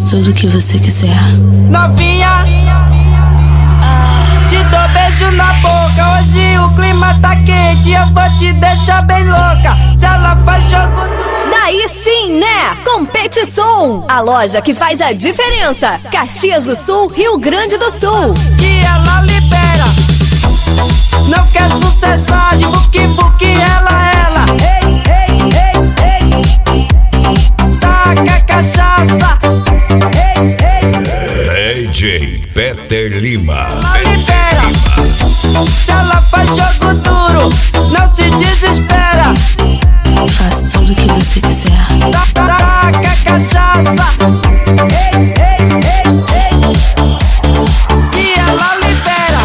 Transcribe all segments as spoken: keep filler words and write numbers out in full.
Faço tudo que você quiser. Novinha, te dou beijo na boca. Hoje o clima tá quente, eu vou te deixar bem louca. Se ela faz jogo do... Daí sim, né? Competição, a loja que faz a diferença. Caxias do Sul, Rio Grande do Sul. que ela libera. Não quer sucessar de buque, buque, ela, ela. Ei, ei, ei, ei. Taca cachaça. Ei, ei. D J Peter Lima. Ela libera. Se ela faz jogo duro, não se desespera. Faço tudo que você quiser. Taca cachaça. Ei, ei, ei, ei. Que ela libera.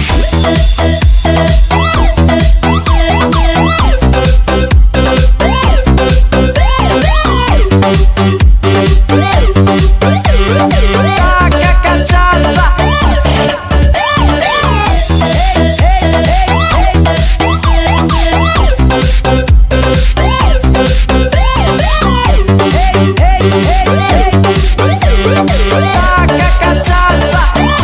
Taca cachaça. Taca cachaça.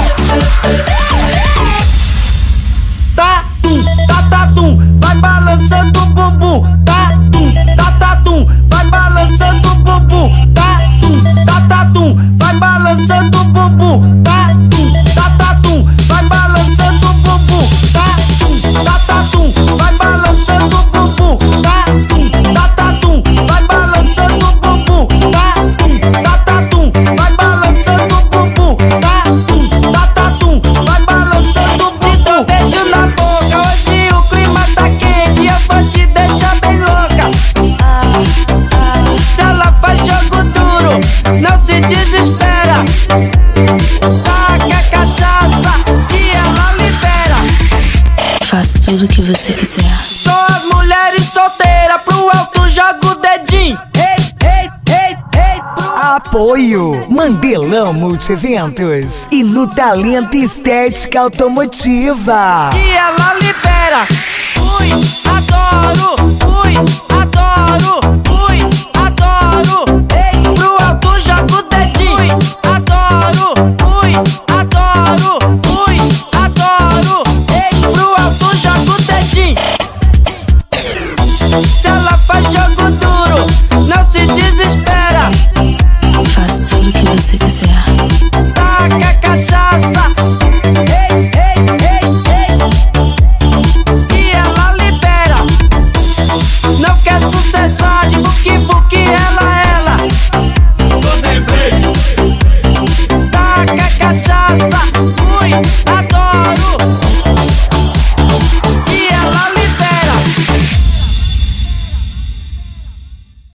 Tá tum, tá tá tum, vai balançando o bumbum. Tá tum, tá tá tum, vai balançando o bumbum. Tá tum, tá tá tum, vai balançando o bumbum. Tá tum, tá tá tum, vai balançando o bumbum. Tá tum, tá tá tum, vai balançando o bumbum. Tá tum, tá tá tum, vai balançando o bumbum. Tá tum, tá tá tum, vai balançando o bumbum. Tá tum, tá tá tum, vai balançando o bumbum. Beijo na boca, hoje o clima tá quente, eu vou te deixar bem louca. Se ela faz jogo duro, não se desespera. Taca cachaça, que ela libera. Faço tudo que você quiser. Só as mulheres solteiras, pro alto joga o dedinho. Ei, ei, ei, ei. Apoio Mandelão Multiventos e no Talento Estética Automotiva. Que ela libera. Ui, adoro. Ui,